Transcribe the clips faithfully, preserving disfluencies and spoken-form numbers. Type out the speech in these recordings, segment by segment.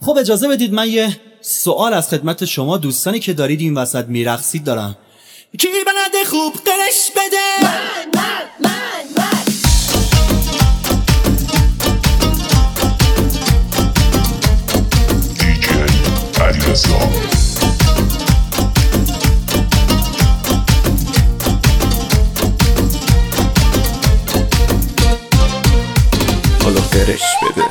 خب اجازه بدید من یه سوال از خدمت شما دوستانی که دارید این وسط میرقصید دارم. کی بلده خوب قرش بده؟ من من من من دیجی علیرضا. حالا قرش بده.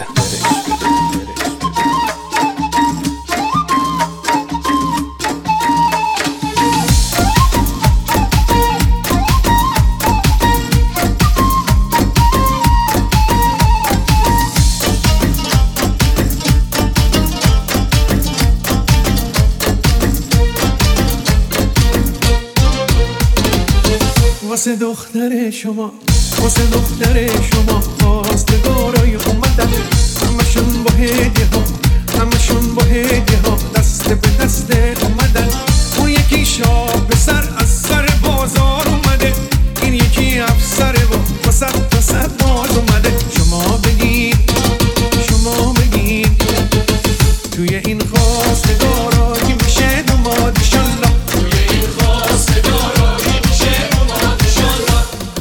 واسه دختر شما، واسه دختر شما خواستگارای اومدن، همشون با هدیه ها، همشون با هدیه ها دست به دست اومدن. اون یکی شاب به سر از سر بازار اومده، این یکی افسر و با صد تا صد باز اومده. شما بگین، شما بگین توی این خواستگارایی میشه دوماد انشالله. توی این خواستگارایی میشه دوماد انشالله.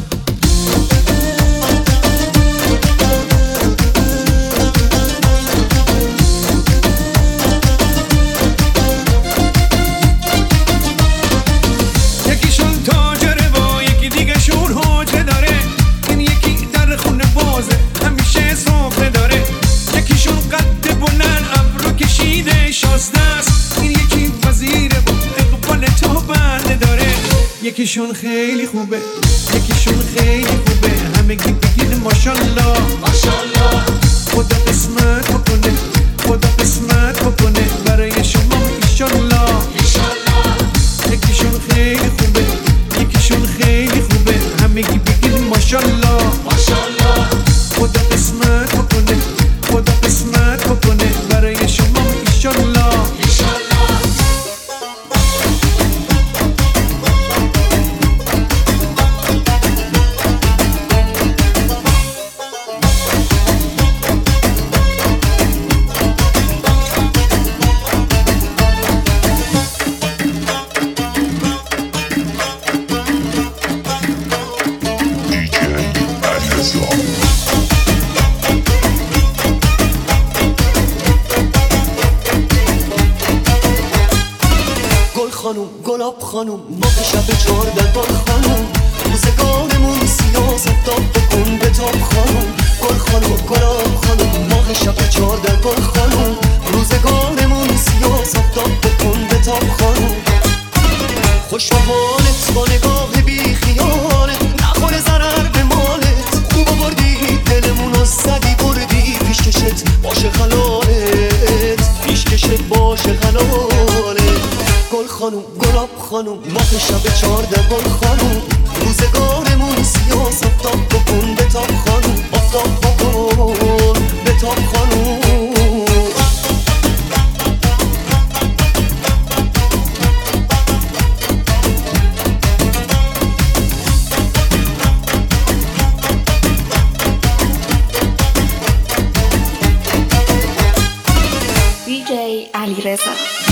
یکیشون تاجره و یکی دیگه شون حجره داره، این یکی در خونه بازه همیشه سفره داره. یکیشون قد بلند ابرو کشیده شازده است، این یکی وزیره و اقبال تو بنده داره. یکیشون خیلی خوبه، یکیشون خیلی خوبه، همگی بگید ماشالله ماشالله. خدا قسمت بکنه، خدا قسمت بکنه برای شما ایشالله ایشالله. یکیشون خیلی خوبه، یکیشون خیلی خوبه، همگی بگید ماشالله ماشالله. خدا قسمت بکنه، خدا قسمت بکنه برای شما ایشالله ایشالله. خانوم گلاب خانوم ما به شب چهارده گل خانوم، روزگارمون سیاست داد بکن به تاب خانوم. گل خانوم گلاب خانوم ما به شب چهارده گل خانوم، روزگارمون سیاست داد بکن به تاب خانوم. خوش به حالت با نگاه بی خیالت، نخوره ضرر به مالت، خوب آوردی دلمون رو زدی بردی پیشکشت باشه خلالت، پیشکشت باشه خلالت. گل خانوم گلاب خانوم ما به شب چهارده گل خانوم، روزگارمون سیاست داد بکن به تاب خانوم، آفتاب بکن به تاب خانوم. دیجی علیرضا.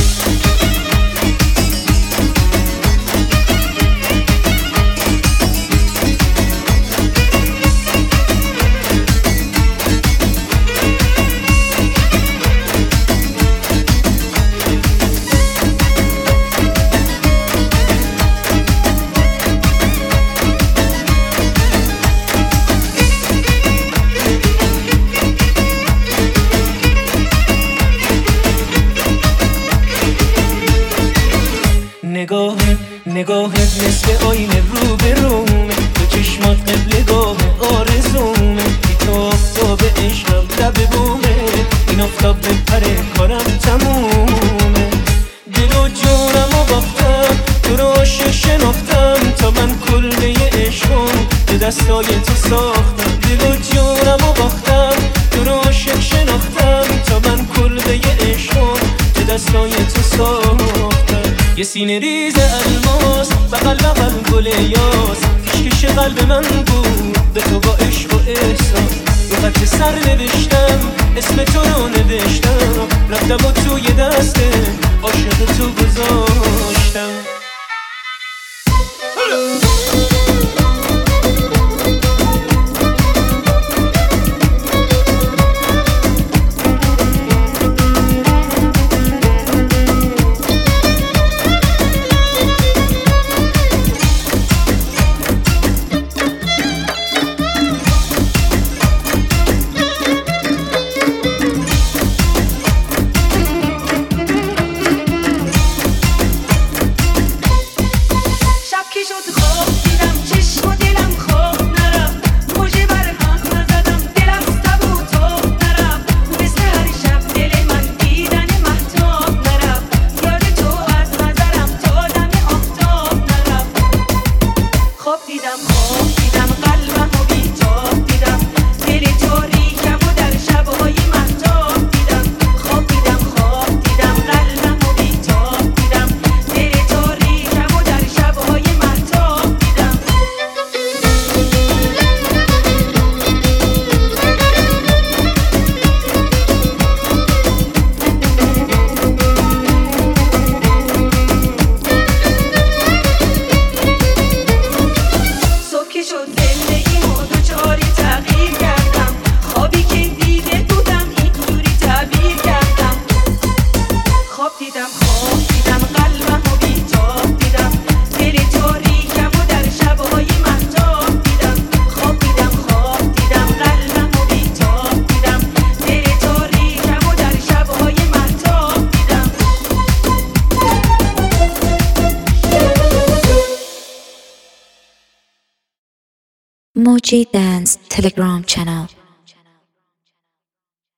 نگاهت نگاهت مثل آینه رو به رومه، تو چشمات قبلگاه آرزومه، بی تو آفتاب عشقم لب بومه، این آفتاب بپره کارم تمومه. دل و جونم و باختم تو رو عاشق شناختم، تا من کلبه عشقم به دستای تو ساختم. دل و جونم و باختم تو رو عاشق شناختم، تا من کلبه عشقم به دستای تو ساختم. یه سینه ریز الماس بغل بغل گل یاس، پیشکش قلب من بود به تو با عشق و احساس. یه خط سر نوشتم اسم تو رو نوشتم، لب و توی دسته عاشق تو گذاشتم. Moji Dance Telegram channel.